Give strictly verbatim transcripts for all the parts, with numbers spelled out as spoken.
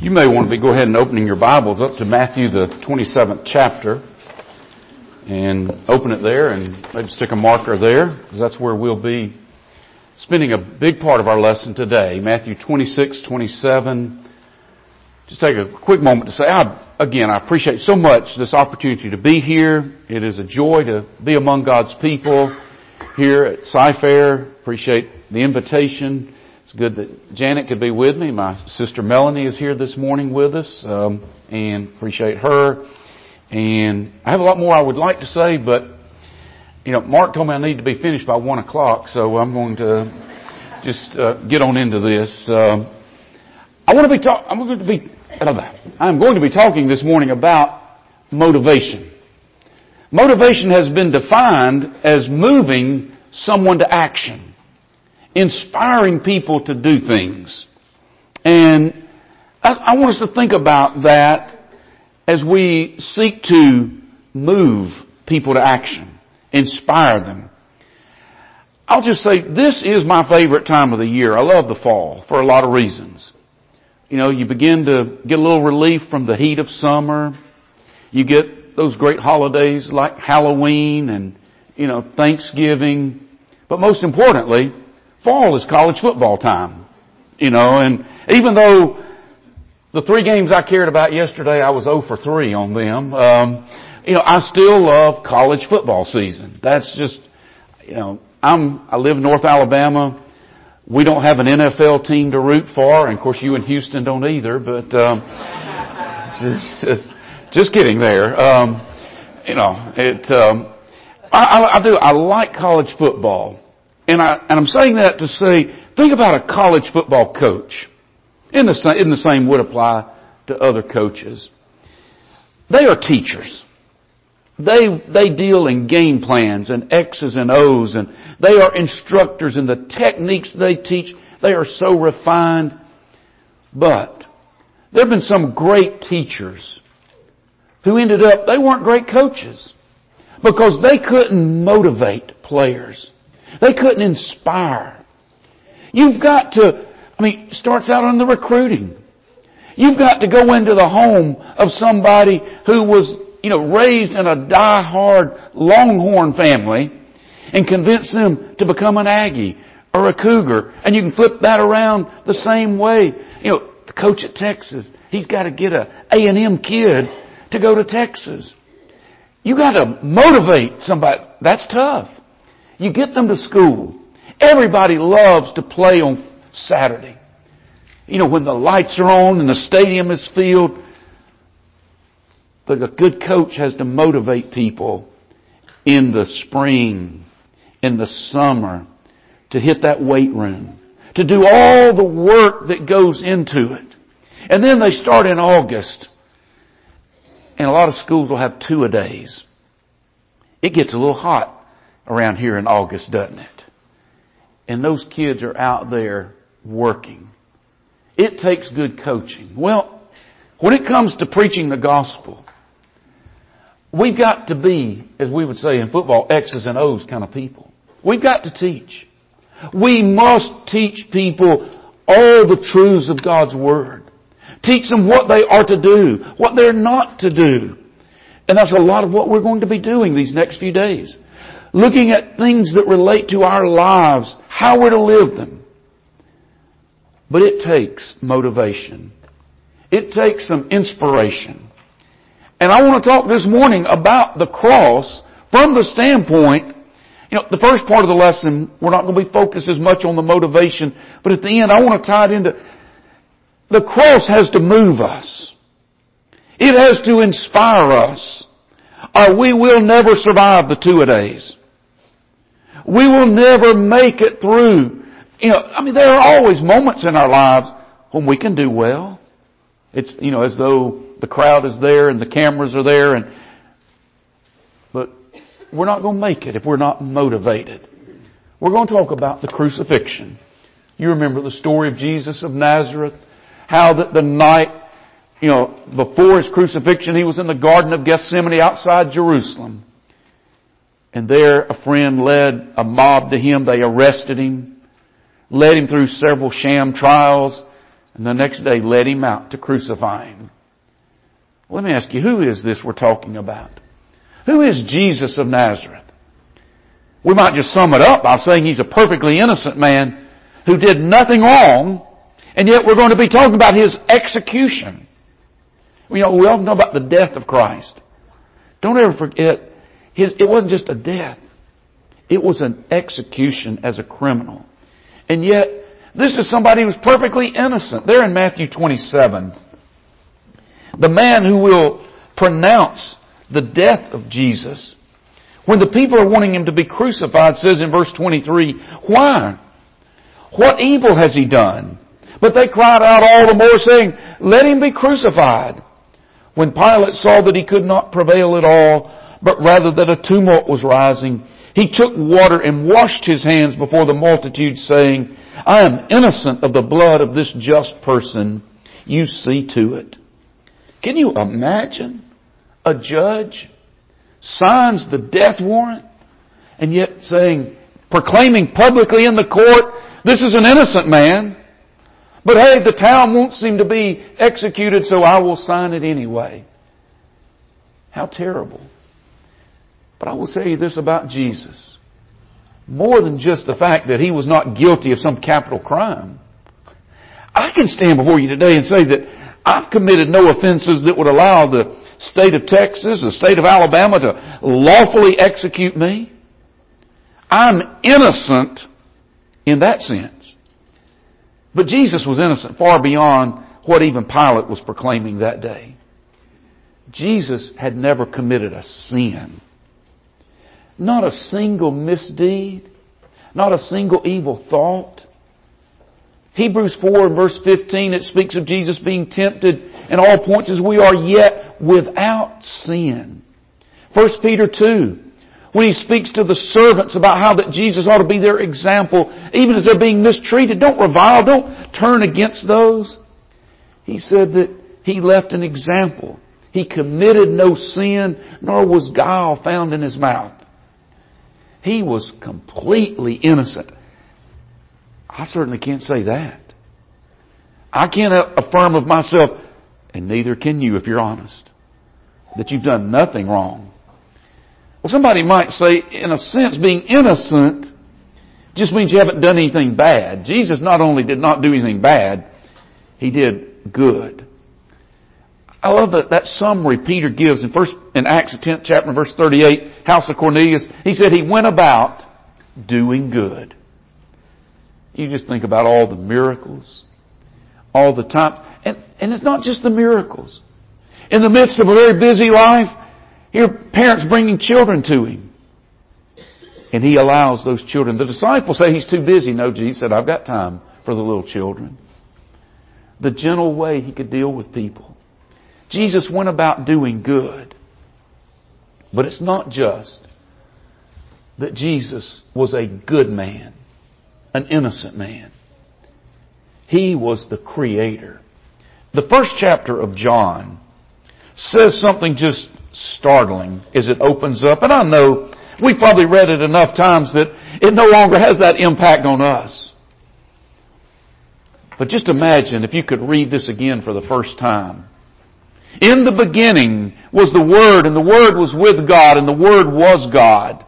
You may want to be go ahead and opening your Bibles up to Matthew the twenty-seventh chapter and open it there and maybe stick a marker there because that's where we'll be spending a big part of our lesson today. Matthew twenty-six, twenty-seven. Just take a quick moment to say, I, again, I appreciate so much this opportunity to be here. It is a joy to be among God's people here at Sci-Fair. Appreciate the invitation. It's good that Janet could be with me. My sister Melanie is here this morning with us, um, and appreciate her. And I have a lot more I would like to say, but you know, Mark told me I need to be finished by one o'clock, so I'm going to just uh, get on into this. Um, I want to be talk. I'm going to be. I'm going to be talking this morning about motivation. Motivation has been defined as moving someone to action, inspiring people to do things. And I, I want us to think about that as we seek to move people to action, inspire them. I'll just say this is my favorite time of the year. I love the fall for a lot of reasons. You know, you begin to get a little relief from the heat of summer. You get those great holidays like Halloween and, you know, Thanksgiving. But most importantly, fall is college football time, you know, and even though the three games I cared about yesterday, I was oh for three on them, um, you know, I still love college football season. That's just, you know, I'm, I live in North Alabama. We don't have an N F L team to root for, and of course you in Houston don't either, but, um, just, just, just kidding there. Um, you know, it, um, I, I, I do, I like college football. And I, and I'm saying that to say, think about a college football coach. And the same, and the same would apply to other coaches. They are teachers. They, they deal in game plans and X's and O's, and they are instructors, and the techniques they teach, they are so refined. But there have been some great teachers who ended up, they weren't great coaches because they couldn't motivate players. They couldn't inspire. You've got to, I mean, it starts out on the recruiting. You've got to go into the home of somebody who was, you know, raised in a die-hard Longhorn family and convince them to become an Aggie or a Cougar. And you can flip that around the same way. You know, the coach at Texas, he's got to get a A and M kid to go to Texas. You got to motivate somebody. That's tough. You get them to school. Everybody loves to play on Saturday. You know, when the lights are on and the stadium is filled. But a good coach has to motivate people in the spring, in the summer, to hit that weight room, to do all the work that goes into it. And then they start in August. And a lot of schools will have two-a-days. It gets a little hot around here in August, doesn't it? And those kids are out there working. It takes good coaching. Well, when it comes to preaching the gospel, we've got to be, as we would say in football, X's and O's kind of people. We've got to teach. We must teach people all the truths of God's Word. Teach them what they are to do, what they're not to do. And that's a lot of what we're going to be doing these next few days. Looking at things that relate to our lives, how we're to live them. But it takes motivation. It takes some inspiration. And I want to talk this morning about the cross from the standpoint, you know, the first part of the lesson, we're not going to be focused as much on the motivation, but at the end I want to tie it into, the cross has to move us. It has to inspire us. Or we will never survive the two-a-days. We will never make it through. You know, I mean, there are always moments in our lives when we can do well. It's, you know, as though the crowd is there and the cameras are there, and but we're not going to make it if we're not motivated. We're going to talk about the crucifixion. You remember the story of Jesus of Nazareth, how that the night, you know, before His crucifixion, He was in the Garden of Gethsemane outside Jerusalem. And there a friend led a mob to Him. They arrested Him, led Him through several sham trials, And the next day led him out to crucify him. Let me ask you, who is this we're talking about? Who is Jesus of Nazareth? We might just sum it up by saying He's a perfectly innocent man who did nothing wrong, and yet we're going to be talking about His execution. You know, we all know about the death of Christ. Don't ever forget, his, it wasn't just a death. It was an execution as a criminal. And yet, this is somebody who was perfectly innocent. There in Matthew twenty-seven, the man who will pronounce the death of Jesus, when the people are wanting Him to be crucified, says in verse twenty-three, why? What evil has He done? But they cried out all the more, saying, let Him be crucified. When Pilate saw that he could not prevail at all, but rather that a tumult was rising, he took water and washed his hands before the multitude, saying, I am innocent of the blood of this just person. You see to it. Can you imagine a judge signs the death warrant and yet saying, proclaiming publicly in the court, this is an innocent man, but hey, the town won't seem to be executed, so I will sign it anyway. How terrible. But I will tell you this about Jesus. More than just the fact that He was not guilty of some capital crime. I can stand before you today and say that I've committed no offenses that would allow the state of Texas, the state of Alabama to lawfully execute me. I'm innocent in that sense. But Jesus was innocent far beyond what even Pilate was proclaiming that day. Jesus had never committed a sin. Not a single misdeed. Not a single evil thought. Hebrews four and verse fifteen, it speaks of Jesus being tempted in all points as we are, yet without sin. First Peter two, when he speaks to the servants about how that Jesus ought to be their example, even as they're being mistreated, don't revile, don't turn against those. He said that He left an example. He committed no sin, nor was guile found in His mouth. He was completely innocent. I certainly can't say that. I can't affirm of myself, and neither can you if you're honest, that you've done nothing wrong. Well, somebody might say, in a sense, being innocent just means you haven't done anything bad. Jesus not only did not do anything bad, He did good. I love that, that summary Peter gives in first in Acts the tenth chapter, verse thirty-eight, house of Cornelius. He said he went about doing good. You just think about all the miracles, all the time. And, and it's not just the miracles. In the midst of a very busy life, here parents bringing children to Him. And He allows those children. The disciples say He's too busy. No, Jesus said, I've got time for the little children. The gentle way He could deal with people. Jesus went about doing good. But it's not just that Jesus was a good man, an innocent man. He was the Creator. The first chapter of John says something just startling as it opens up. And I know we've probably read it enough times that it no longer has that impact on us. But just imagine if you could read this again for the first time. In the beginning was the Word, and the Word was with God, and the Word was God.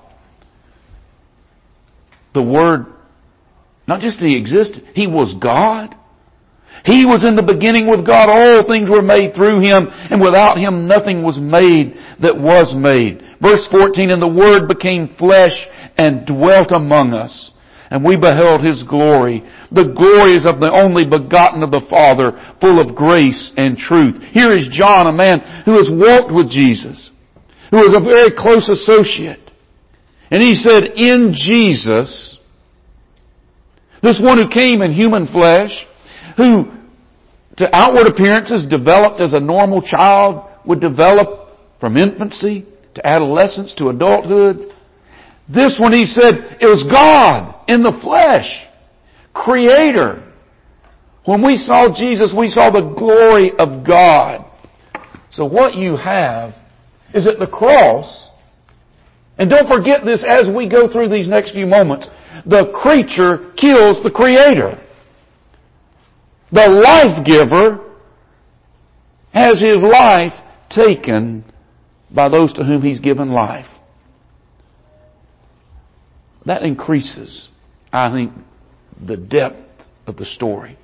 The Word, not just that He existed, He was God. He was in the beginning with God. All things were made through Him, and without Him nothing was made that was made. Verse fourteen, and the Word became flesh and dwelt among us. And we beheld His glory. The glory is of the only begotten of the Father, full of grace and truth. Here is John, a man who has walked with Jesus, who was a very close associate. And he said, in Jesus, this one who came in human flesh, who to outward appearances developed as a normal child, would develop from infancy to adolescence to adulthood. This one, he said, it was God in the flesh, Creator. When we saw Jesus, we saw the glory of God. So what you have is at the cross, and don't forget this as we go through these next few moments, the creature kills the Creator. the life giver, has his life taken by those to whom he's given life. That increases, I think, the depth of the story.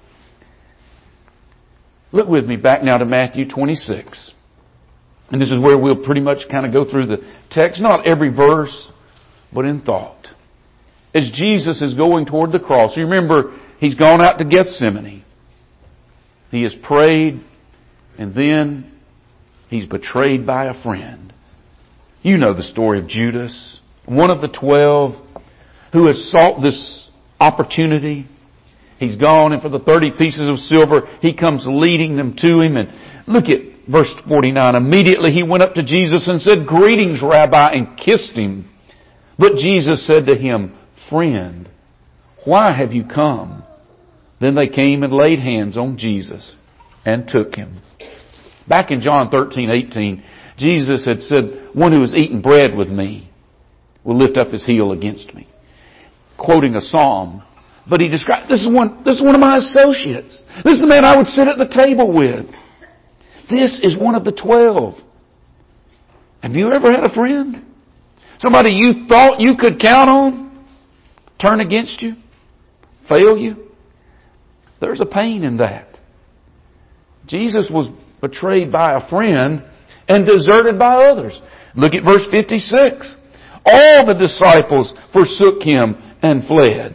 Look with me back now to Matthew twenty-six. And this is where we'll pretty much kind of go through the text. Not every verse, but in thought. As Jesus is going toward the cross. You remember, he's gone out to Gethsemane. He has prayed. And then he's betrayed by a friend. You know the story of Judas. One of the twelve who has sought this opportunity. He's gone, and for the thirty pieces of silver, he comes leading them to him. And look at verse forty-nine. Immediately he went up to Jesus and said, "Greetings, Rabbi," and kissed him. But Jesus said to him, "Friend, why have you come?" Then they came and laid hands on Jesus and took him. Back in John thirteen eighteen, Jesus had said, "One who has eaten bread with me will lift up his heel against me." Quoting a psalm. But he described, this is one, this is one of my associates. This is the man I would sit at the table with. This is one of the twelve. Have you ever had a friend? Somebody you thought you could count on turn against you? Fail you? There's a pain in that. Jesus was betrayed by a friend and deserted by others. Look at verse fifty-six. All the disciples forsook him and fled.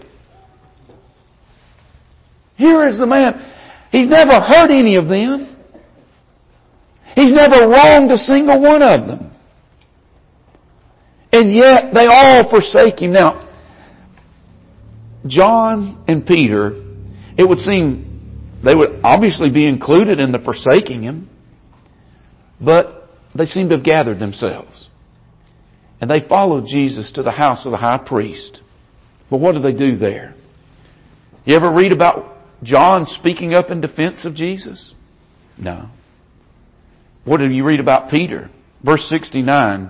Here is the man. He's never hurt any of them. He's never wronged a single one of them. And yet they all forsake him. Now, John and Peter, it would seem they would obviously be included in the forsaking him. But they seem to have gathered themselves. And they followed Jesus to the house of the high priest. But what do they do there? You ever read about John speaking up in defense of Jesus? No. What do you read about Peter? Verse sixty-nine.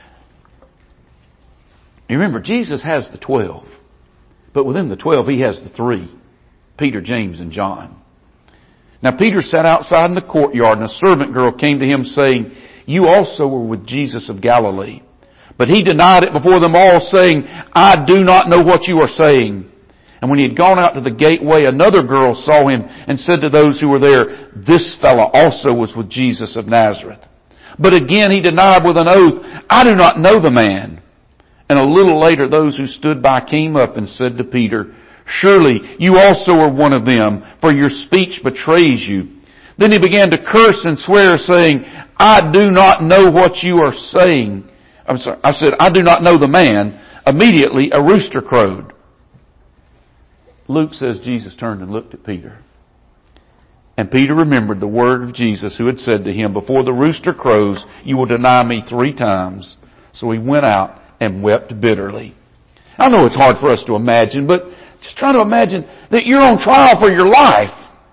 You remember, Jesus has the twelve. But within the twelve, he has the three. Peter, James, and John. Now Peter sat outside in the courtyard, and a servant girl came to him saying, "You also were with Jesus of Galilee." But he denied it before them all, saying, "I do not know what you are saying." And when he had gone out to the gateway, another girl saw him and said to those who were there, "This fellow also was with Jesus of Nazareth." But again he denied with an oath, "I do not know the man." And a little later those who stood by came up and said to Peter, "Surely you also are one of them, for your speech betrays you." Then he began to curse and swear, saying, "I do not know what you are saying." I'm sorry, I said, "I do not know the man." Immediately a rooster crowed. Luke says Jesus turned and looked at Peter. And Peter remembered the word of Jesus who had said to him, "Before the rooster crows, you will deny me three times." So he went out and wept bitterly. I know it's hard for us to imagine, but just try to imagine that you're on trial for your life.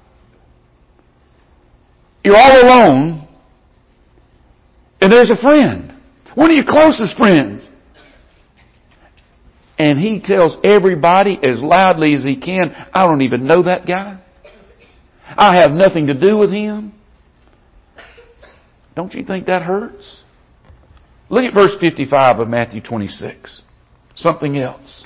You're all alone. And there's a friend. One of your closest friends. And he tells everybody as loudly as he can, "I don't even know that guy. I have nothing to do with him." Don't you think that hurts? Look at verse fifty-five of Matthew twenty-six. Something else.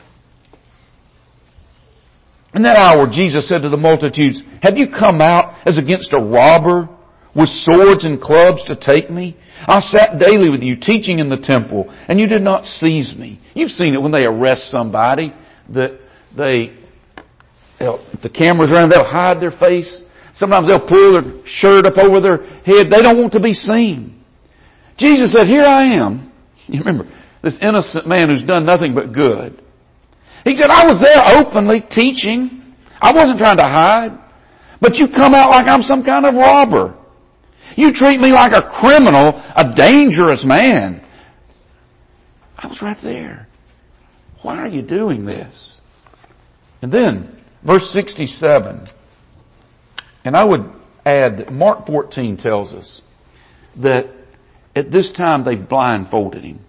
In that hour, Jesus said to the multitudes, "Have you come out as against a robber with swords and clubs to take me? I sat daily with you teaching in the temple, and you did not seize me." You've seen it when they arrest somebody, that they, if the camera's around, they'll hide their face. Sometimes they'll pull their shirt up over their head. They don't want to be seen. Jesus said, "Here I am." You remember, this innocent man who's done nothing but good. He said, "I was there openly teaching. I wasn't trying to hide. But you come out like I'm some kind of robber. You treat me like a criminal, a dangerous man." I was right there. Why are you doing this? And then, verse sixty-seven. And I would add that Mark fourteen tells us that at this time they've blindfolded him.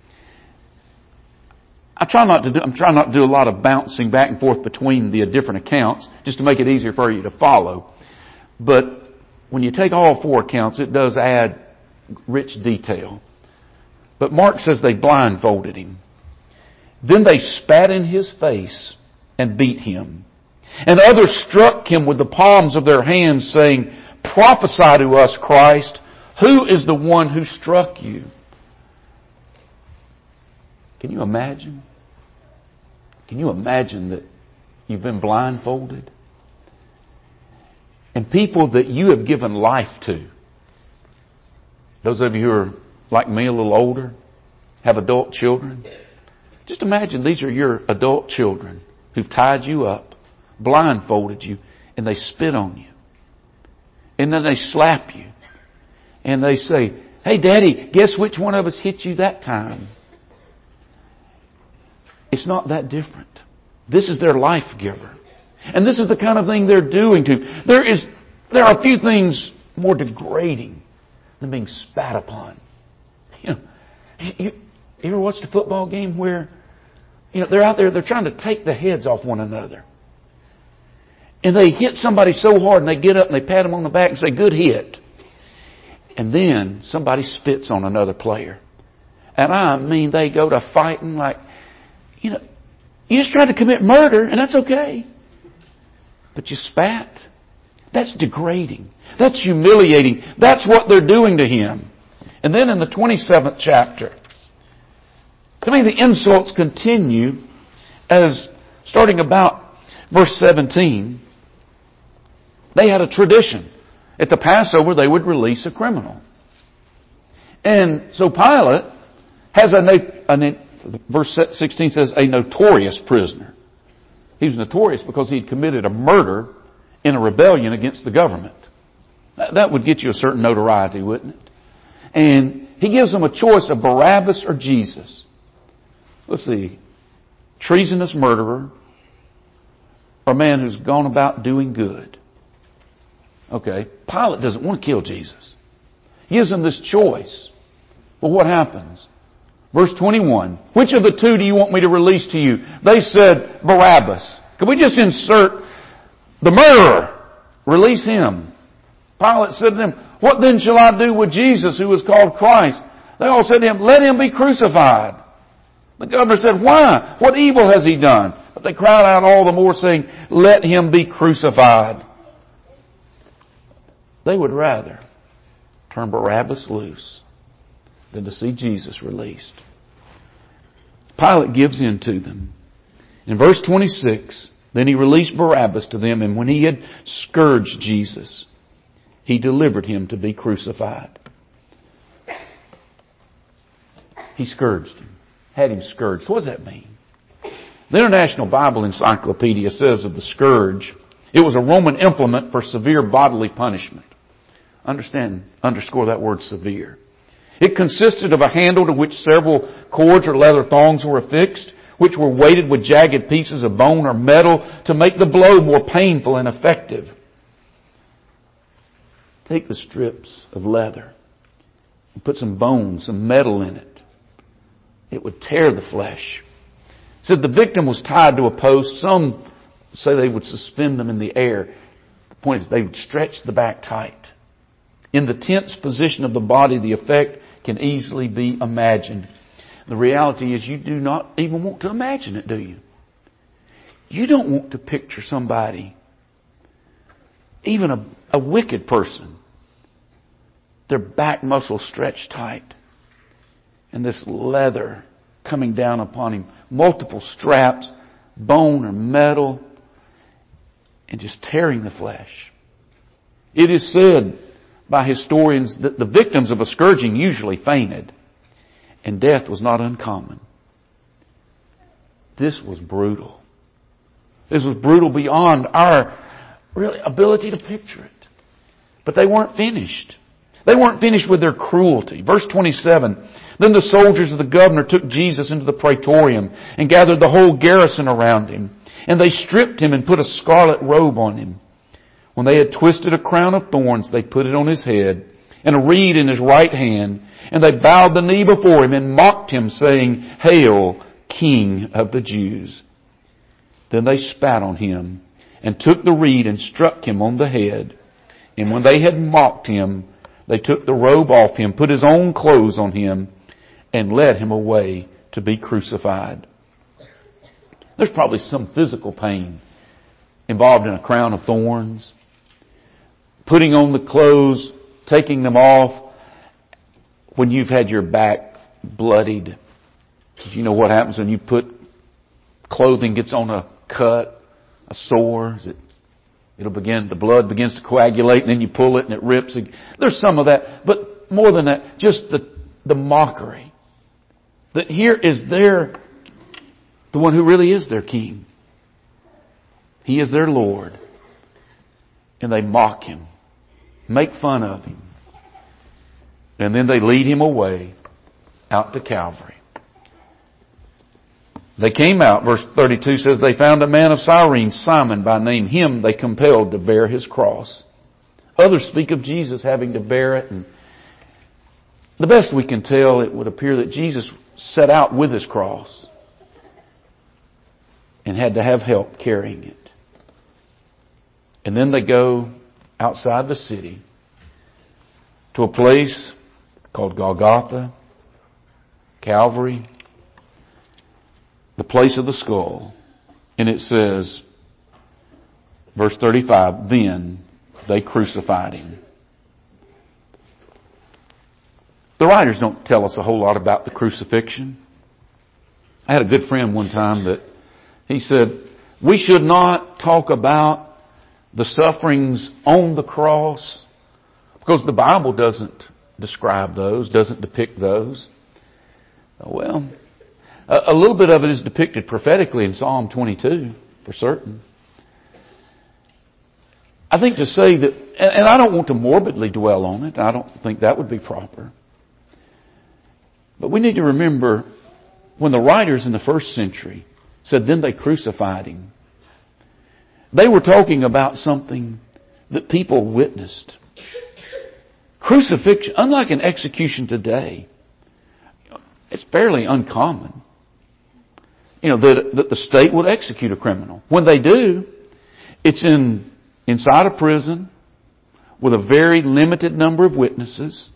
I try not to do, I'm trying not to do a lot of bouncing back and forth between the different accounts, just to make it easier for you to follow. But when you take all four accounts, it does add rich detail. But Mark says they blindfolded him. Then they spat in his face and beat him. And others struck him with the palms of their hands, saying, "Prophesy to us, Christ. Who is the one who struck you?" Can you imagine? Can you imagine that you've been blindfolded? And people that you have given life to. Those of you who are like me, a little older, have adult children. Just imagine these are your adult children who've tied you up, blindfolded you, and they spit on you. And then they slap you. And they say, "Hey, Daddy, guess which one of us hit you that time?" It's not that different. This is their life giver. And this is the kind of thing they're doing to. There is, there are a few things more degrading than being spat upon. You know, you, you ever watched a football game where, you know, they're out there, they're trying to take the heads off one another. And they hit somebody so hard and they get up and they pat them on the back and say, "Good hit." And then somebody spits on another player. And I mean, they go to fighting like, you know, you just tried to commit murder, and that's okay. But you spat. That's degrading. That's humiliating. That's what they're doing to him. And then in the twenty-seventh chapter, I mean, the insults continue as, starting about verse seventeen, they had a tradition. At the Passover, they would release a criminal. And so Pilate has a, a verse sixteen says, a notorious prisoner. He was notorious because he'd committed a murder in a rebellion against the government. That would get you a certain notoriety, wouldn't it? And he gives them a choice of Barabbas or Jesus. Let's see. Treasonous murderer or a man who's gone about doing good. Okay. Pilate doesn't want to kill Jesus. He gives them this choice. But what happens? Verse twenty-one. Which of the two do you want me to release to you? They said, Barabbas. Can we just insert the murderer? Release him. Pilate said to them, what then shall I do with Jesus who is called Christ? They all said to him, let him be crucified. The governor said, why? What evil has he done? But they cried out all the more saying, let him be crucified. They would rather turn Barabbas loose than to see Jesus released. Pilate gives in to them. In verse twenty-six, then he released Barabbas to them, and when he had scourged Jesus, he delivered him to be crucified. He scourged him. Had him scourged. What does that mean? The International Bible Encyclopedia says of the scourge, it was a Roman implement for severe bodily punishment. Understand, underscore that word severe. It consisted of a handle to which several cords or leather thongs were affixed, which were weighted with jagged pieces of bone or metal to make the blow more painful and effective. Take the strips of leather and put some bone, some metal in it. It would tear the flesh. It said the victim was tied to a post. Some say they would suspend them in the air. The point is they would stretch the back tight. In the tense position of the body, the effect can easily be imagined. The reality is you do not even want to imagine it, do you? You don't want to picture somebody, even a, a wicked person, their back muscles stretched tight and this leather coming down upon him, multiple straps, bone or metal, and just tearing the flesh. It is said by historians that the victims of a scourging usually fainted, and death was not uncommon. This was brutal. This was brutal beyond our really ability to picture it. But they weren't finished. They weren't finished with their cruelty. Verse twenty-seven, then the soldiers of the governor took Jesus into the praetorium and gathered the whole garrison around him. And they stripped him and put a scarlet robe on him. When they had twisted a crown of thorns, they put it on his head and a reed in his right hand. And they bowed the knee before him and mocked him, saying, Hail, King of the Jews. Then they spat on him and took the reed and struck him on the head. And when they had mocked him, they took the robe off him, put his own clothes on him, and led him away to be crucified. There's probably some physical pain involved in a crown of thorns, putting on the clothes, taking them off when you've had your back bloodied. You know what happens when you put clothing gets on a cut, a sore? It, it'll begin, the blood begins to coagulate, and then you pull it and it rips. There's some of that, but more than that, just the the mockery. That here is their, the one who really is their king. He is their Lord. And they mock him, make fun of him. And then they lead him away out to Calvary. They came out, verse thirty-two says, they found a man of Cyrene, Simon by name. Him they compelled to bear his cross. Others speak of Jesus having to bear it. And the best we can tell, it would appear that Jesus set out with his cross and had to have help carrying it. And then they go outside the city to a place called Golgotha, Calvary, the place of the skull. And it says, verse thirty-five, then they crucified him. The writers don't tell us a whole lot about the crucifixion. I had a good friend one time that he said, we should not talk about the sufferings on the cross because the Bible doesn't describe those, doesn't depict those. Well, a little bit of it is depicted prophetically in Psalm twenty-two, for certain. I think to say that, and I don't want to morbidly dwell on it, I don't think that would be proper. But we need to remember when the writers in the first century said, then they crucified him, they were talking about something that people witnessed. Crucifixion, unlike an execution today, it's fairly uncommon. You know, that, that the state would execute a criminal. When they do, it's in inside a prison with a very limited number of witnesses.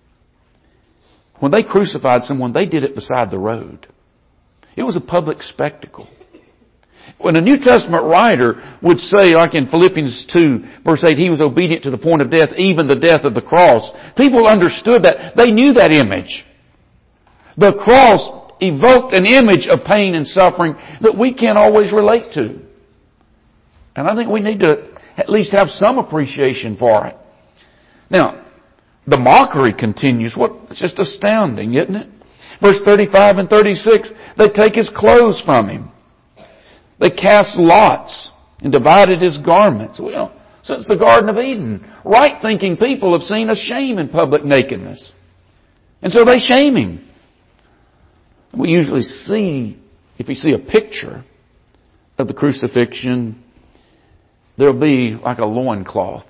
When they crucified someone, they did it beside the road. It was a public spectacle. When a New Testament writer would say, like in Philippians two, verse eight, he was obedient to the point of death, even the death of the cross. People understood that. They knew that image. The cross evoked an image of pain and suffering that we can't always relate to. And I think we need to at least have some appreciation for it. Now, the mockery continues. What? It's just astounding, isn't it? Verse thirty-five and thirty-six, they take his clothes from him. They cast lots and divided his garments. Well, since the Garden of Eden, right-thinking people have seen a shame in public nakedness. And so they shame him. We usually see, if you see a picture of the crucifixion, there'll be like a loincloth.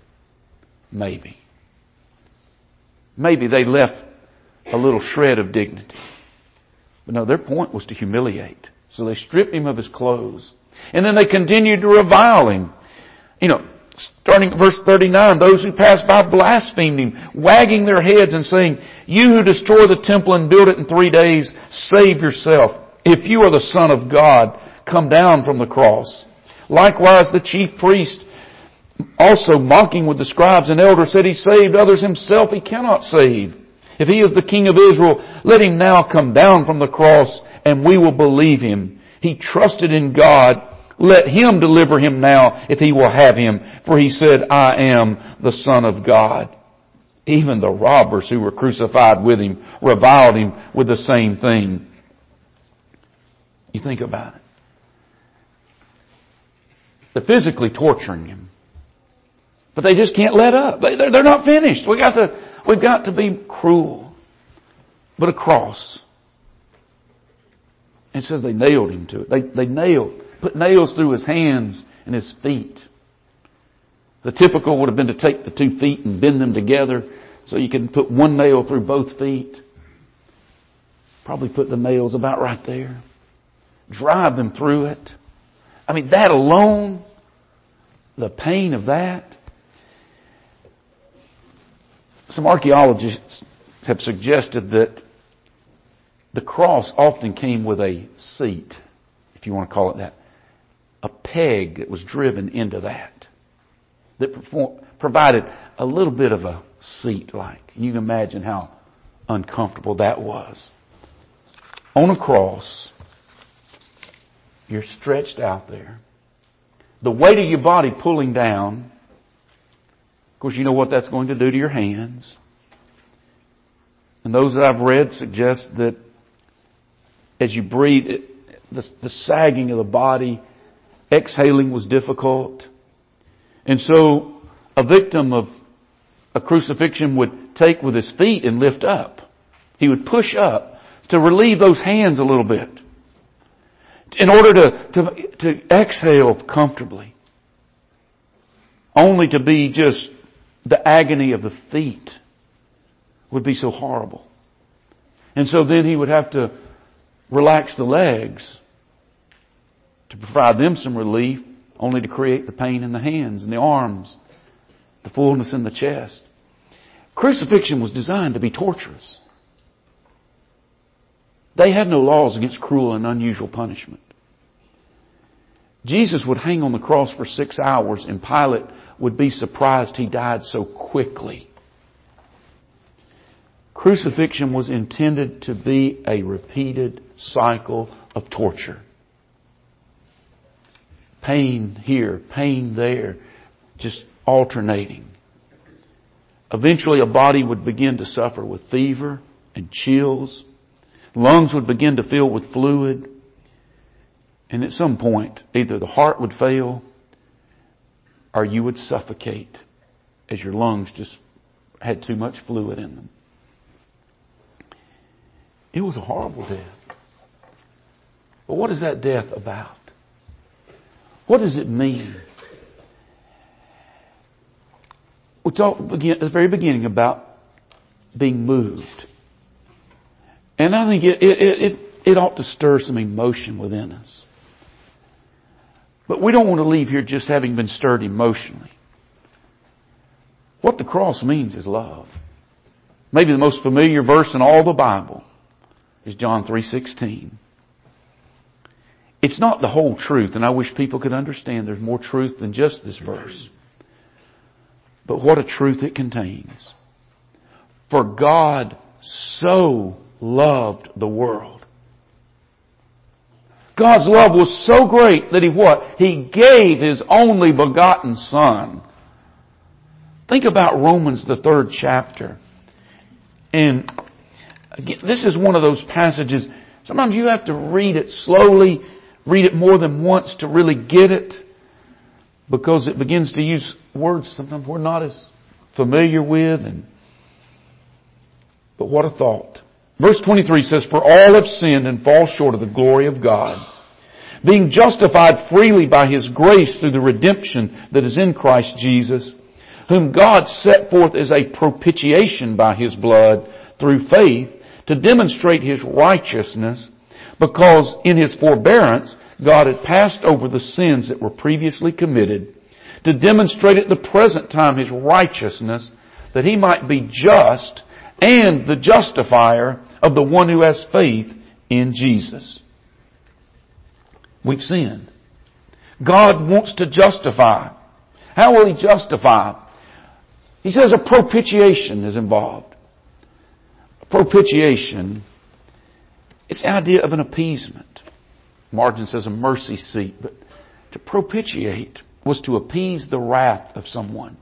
Maybe. Maybe they left a little shred of dignity. But no, their point was to humiliate. So they stripped him of his clothes. And then they continued to revile him. You know, starting at verse thirty-nine, those who passed by blasphemed him, wagging their heads and saying, you who destroy the temple and build it in three days, save yourself. If you are the Son of God, come down from the cross. Likewise, the chief priest, also mocking with the scribes and elders, said he saved others, himself he cannot save. If he is the King of Israel, let him now come down from the cross and we will believe him. He trusted in God. Let him deliver him now if he will have him. For he said, I am the Son of God. Even the robbers who were crucified with him reviled him with the same thing. You think about it. They're physically torturing him. But they just can't let up. They, they're, they're not finished. We got to, we've got to be cruel. But a cross. It says they nailed him to it. They, they nailed, put nails through his hands and his feet. The typical would have been to take the two feet and bend them together so you can put one nail through both feet. Probably put the nails about right there. Drive them through it. I mean, that alone, the pain of that. Some archaeologists have suggested that the cross often came with a seat, if you want to call it that. A peg that was driven into that. That perform, provided a little bit of a seat-like. You can imagine how uncomfortable that was. On a cross, you're stretched out there. The weight of your body pulling down. Of course, you know what that's going to do to your hands. And those that I've read suggest that as you breathe, it, the, the sagging of the body, exhaling was difficult. And so a victim of a crucifixion would take with his feet and lift up. He would push up to relieve those hands a little bit in order to, to, to exhale comfortably. Only to be just the agony of the feet would be so horrible. And so then he would have to relax the legs to provide them some relief, only to create the pain in the hands and the arms, the fullness in the chest. Crucifixion was designed to be torturous. They had no laws against cruel and unusual punishment. Jesus would hang on the cross for six hours and Pilate would be surprised he died so quickly. Crucifixion was intended to be a repeated cycle of torture. Pain here, pain there, just alternating. Eventually a body would begin to suffer with fever and chills. Lungs would begin to fill with fluid. And at some point, either the heart would fail or you would suffocate as your lungs just had too much fluid in them. It was a horrible death. But what is that death about? What does it mean? We talked at the very beginning about being moved. And I think it, it, it, it ought to stir some emotion within us. But we don't want to leave here just having been stirred emotionally. What the cross means is love. Maybe the most familiar verse in all the Bible is John three sixteen. It's not the whole truth, and I wish people could understand there's more truth than just this verse. But what a truth it contains. For God so loved the world. God's love was so great that He what? He gave His only begotten Son. Think about Romans, the third chapter. And again, this is one of those passages, sometimes you have to read it slowly, read it more than once to really get it, because it begins to use words sometimes we're not as familiar with. And but what a thought. Verse twenty-three says, for all have sinned and fall short of the glory of God, being justified freely by His grace through the redemption that is in Christ Jesus, whom God set forth as a propitiation by His blood through faith to demonstrate His righteousness, because in His forbearance God had passed over the sins that were previously committed, to demonstrate at the present time His righteousness, that He might be just and the justifier of the one who has faith in Jesus. We've sinned. God wants to justify. How will He justify? He says a propitiation is involved. A propitiation, it's the idea of an appeasement. Margin says a mercy seat, but to propitiate was to appease the wrath of someone.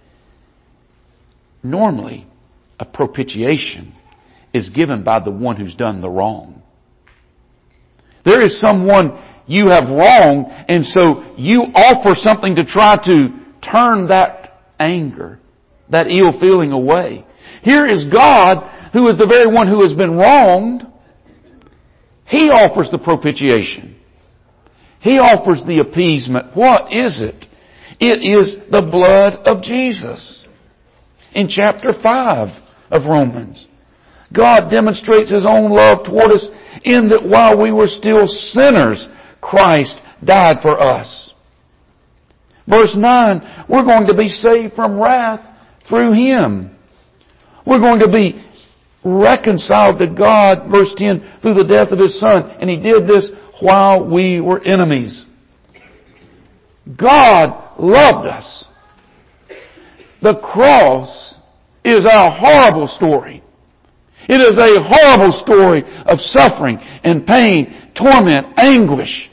Normally, a propitiation is given by the one who's done the wrong. There is someone you have wronged, and so you offer something to try to turn that anger, that ill feeling away. Here is God, who is the very one who has been wronged. He offers the propitiation. He offers the appeasement. What is it? It is the blood of Jesus. In chapter five of Romans, God demonstrates His own love toward us in that while we were still sinners, Christ died for us. Verse nine, we're going to be saved from wrath through Him. We're going to be reconciled to God, verse ten, through the death of His Son. And He did this while we were enemies. God loved us. The cross is a horrible story. It is a horrible story of suffering and pain, torment, anguish.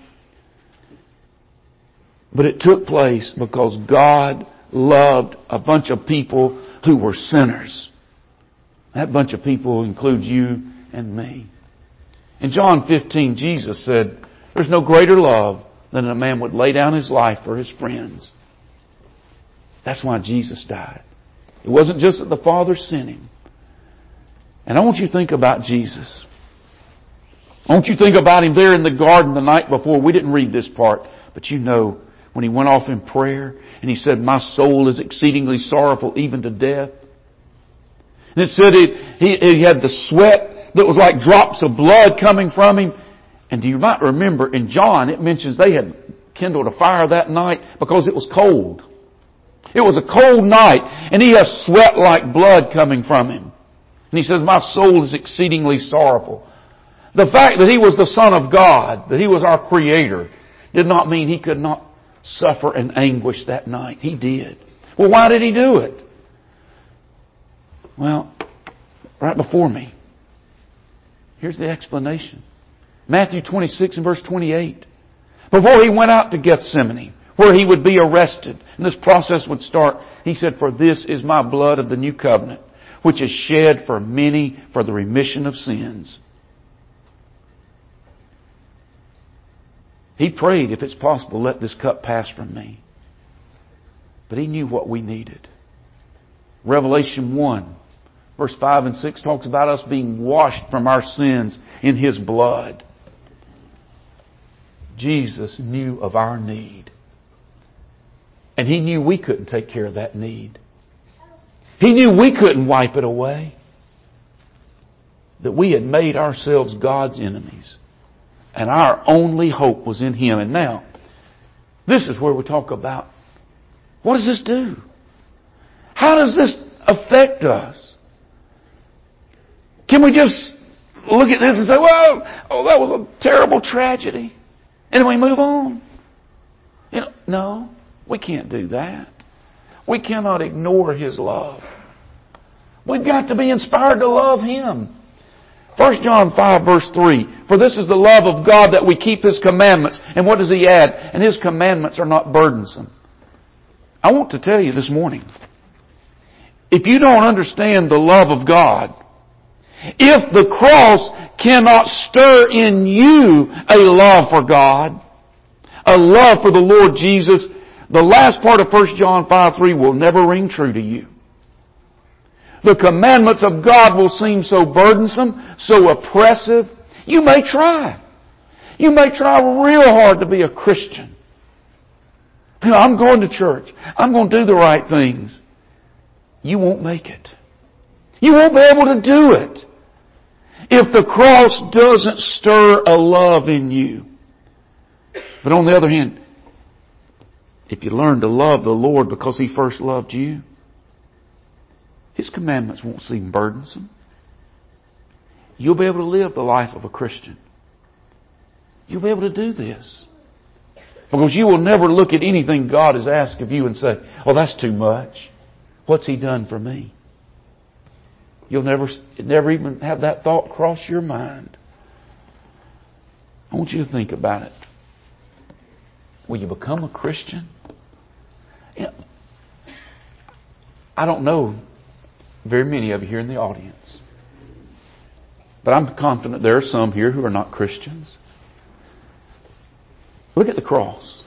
But it took place because God loved a bunch of people who were sinners. That bunch of people includes you and me. In John fifteen, Jesus said, there's no greater love than a man would lay down his life for his friends. That's why Jesus died. It wasn't just that the Father sent Him. And I want you to think about Jesus. I want you to think about Him there in the garden the night before. We didn't read this part, but you know when He went off in prayer and He said, my soul is exceedingly sorrowful even to death. And it said it, he, he had the sweat that was like drops of blood coming from Him. And you might remember in John it mentions they had kindled a fire that night because it was cold. It was a cold night and He has sweat like blood coming from Him. And He says, my soul is exceedingly sorrowful. The fact that He was the Son of God, that He was our Creator, did not mean He could not suffer and anguish that night. He did. Well, why did He do it? Well, right before me. Here's the explanation. Matthew twenty-six and verse twenty-eight. Before He went out to Gethsemane, where He would be arrested, and this process would start, He said, for this is my blood of the new covenant, which is shed for many for the remission of sins. He prayed, if it's possible, let this cup pass from me. But He knew what we needed. Revelation one, verse five and six talks about us being washed from our sins in His blood. Jesus knew of our need. And He knew we couldn't take care of that need. He knew we couldn't wipe it away. That we had made ourselves God's enemies. And our only hope was in Him. And now, this is where we talk about, what does this do? How does this affect us? Can we just look at this and say, well, oh, that was a terrible tragedy, and we move on? You know, no, we can't do that. We cannot ignore His love. We've got to be inspired to love Him. First John five verse three, for this is the love of God that we keep His commandments. And what does He add? And His commandments are not burdensome. I want to tell you this morning, if you don't understand the love of God, if the cross cannot stir in you a love for God, a love for the Lord Jesus, the last part of First John five three will never ring true to you. The commandments of God will seem so burdensome, so oppressive. You may try. You may try real hard to be a Christian. You know, I'm going to church. I'm going to do the right things. You won't make it. You won't be able to do it if the cross doesn't stir a love in you. But on the other hand, if you learn to love the Lord because He first loved you, His commandments won't seem burdensome. You'll be able to live the life of a Christian. You'll be able to do this. Because you will never look at anything God has asked of you and say, oh, that's too much. What's He done for me? You'll never, never even have that thought cross your mind. I want you to think about it. Will you become a Christian? You know, I don't know very many of you here in the audience. But I'm confident there are some here who are not Christians. Look at the cross.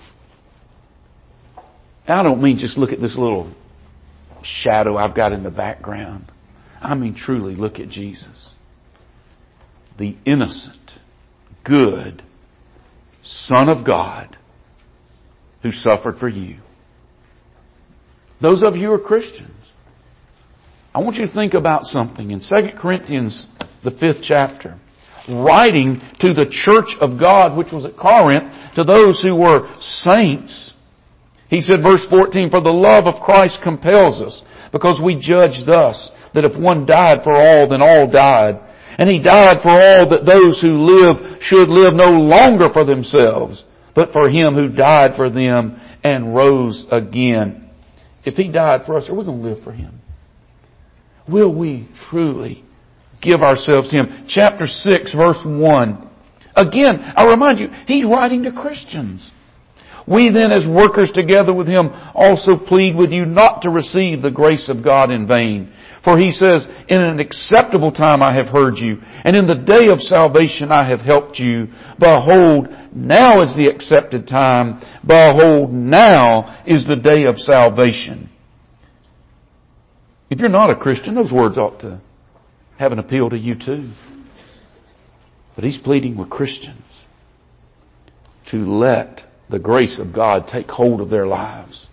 I don't mean just look at this little shadow I've got in the background. I mean truly look at Jesus. The innocent, good Son of God who suffered for you. Those of you who are Christians, I want you to think about something. In Second Corinthians, the fifth chapter, writing to the church of God, which was at Corinth, to those who were saints, He said, verse fourteen, for the love of Christ compels us, because we judge thus, that if one died for all, then all died. And He died for all, that those who live should live no longer for themselves, but for Him who died for them and rose again. If He died for us, are we going to live for Him? Will we truly give ourselves to Him? Chapter six, verse one. Again, I remind you, He's writing to Christians. We then, as workers together with Him, also plead with you not to receive the grace of God in vain. For He says, in an acceptable time I have heard you, and in the day of salvation I have helped you. Behold, now is the accepted time. Behold, now is the day of salvation. If you're not a Christian, those words ought to have an appeal to you too. But He's pleading with Christians to let the grace of God take hold of their lives.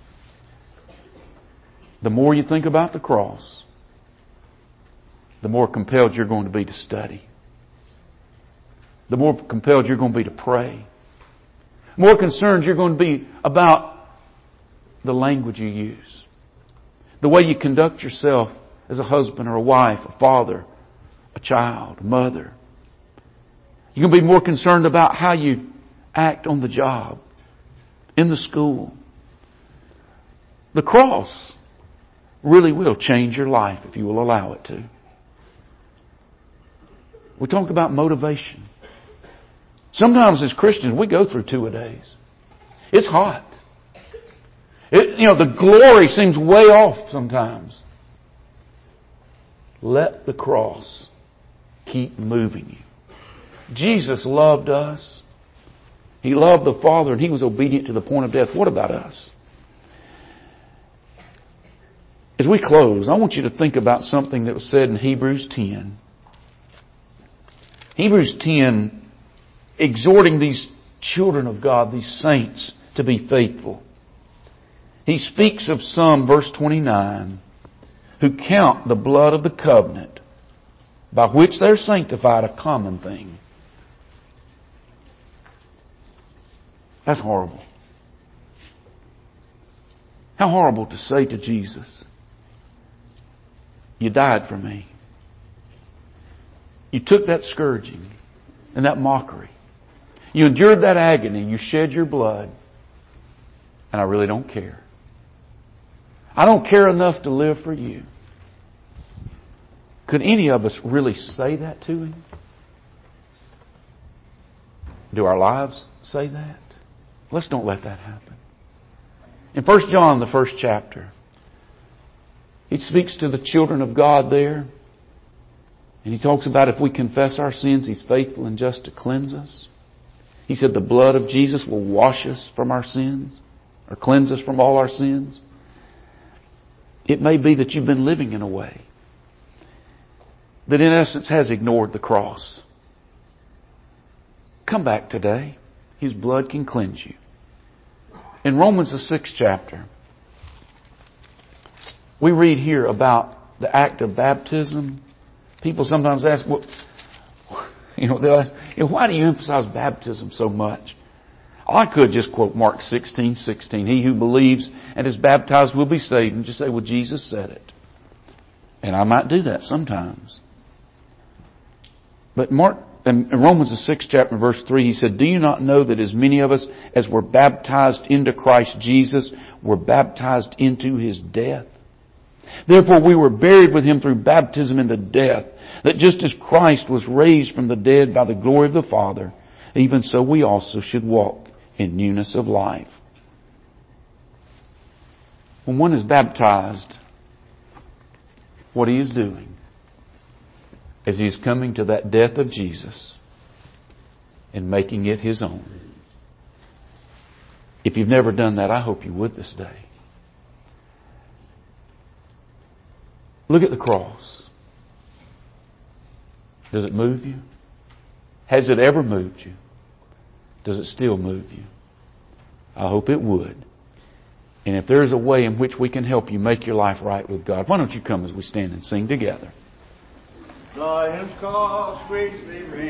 The more you think about the cross, the more compelled you're going to be to study. The more compelled you're going to be to pray. The more concerned you're going to be about the language you use. The way you conduct yourself as a husband or a wife, a father, a child, a mother. You're going to be more concerned about how you act on the job, in the school. The cross really will change your life if you will allow it to. We talk about motivation. Sometimes as Christians, we go through two-a-days. It's hot. It, you know, the glory seems way off sometimes. Let the cross keep moving you. Jesus loved us. He loved the Father, and He was obedient to the point of death. What about us? As we close, I want you to think about something that was said in Hebrews ten. Hebrews ten, exhorting these children of God, these saints, to be faithful. He speaks of some, verse twenty-nine, who count the blood of the covenant by which they're sanctified a common thing. That's horrible. How horrible to say to Jesus, you died for me. You took that scourging and that mockery. You endured that agony. You shed your blood. And I really don't care. I don't care enough to live for you. Could any of us really say that to Him? Do our lives say that? Let's don't let that happen. In First John, the first chapter, he speaks to the children of God there. And he talks about if we confess our sins, He's faithful and just to cleanse us. He said the blood of Jesus will wash us from our sins, or cleanse us from all our sins. It may be that you've been living in a way that in essence has ignored the cross. Come back today. His blood can cleanse you. In Romans the sixth chapter, we read here about the act of baptism. People sometimes ask, well, you know, they'll ask, you know, why do you emphasize baptism so much? I could just quote Mark sixteen sixteen. He who believes and is baptized will be saved. And just say, well, Jesus said it. And I might do that sometimes. But Mark, in Romans the sixth chapter, verse three, he said, do you not know that as many of us as were baptized into Christ Jesus were baptized into His death? Therefore we were buried with Him through baptism into death, that just as Christ was raised from the dead by the glory of the Father, even so we also should walk in newness of life. When one is baptized, what he is doing is he is coming to that death of Jesus and making it his own. If you've never done that, I hope you would this day. Look at the cross. Does it move you? Has it ever moved you? Does it still move you? I hope it would. And if there's a way in which we can help you make your life right with God, why don't you come as we stand and sing together? Zion's cause greatly reigns.